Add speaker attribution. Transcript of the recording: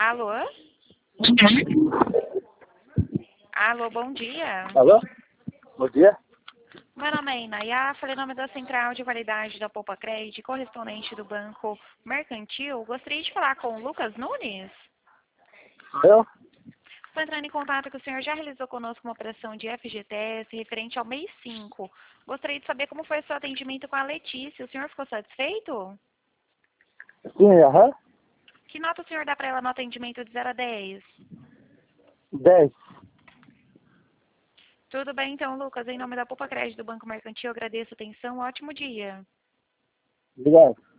Speaker 1: Alô? Alô, bom dia.
Speaker 2: Alô? Bom dia.
Speaker 1: Meu nome é Inayá, falei em nome da Central de Validade da Poupa Crédito, correspondente do Banco Mercantil. Gostaria de falar com o Lucas Nunes.
Speaker 2: Eu?
Speaker 1: Estou entrando em contato que o senhor já realizou conosco uma operação de FGTS referente ao mês 5. Gostaria de saber como foi o seu atendimento com a Letícia. O senhor ficou satisfeito?
Speaker 2: Sim, aham.
Speaker 1: Que nota o senhor dá para ela no atendimento de 0 a 10?
Speaker 2: 10.
Speaker 1: Tudo bem, então, Lucas. Em nome da Poupa Crédito do Banco Mercantil, eu agradeço a atenção. Ótimo dia.
Speaker 2: Obrigado.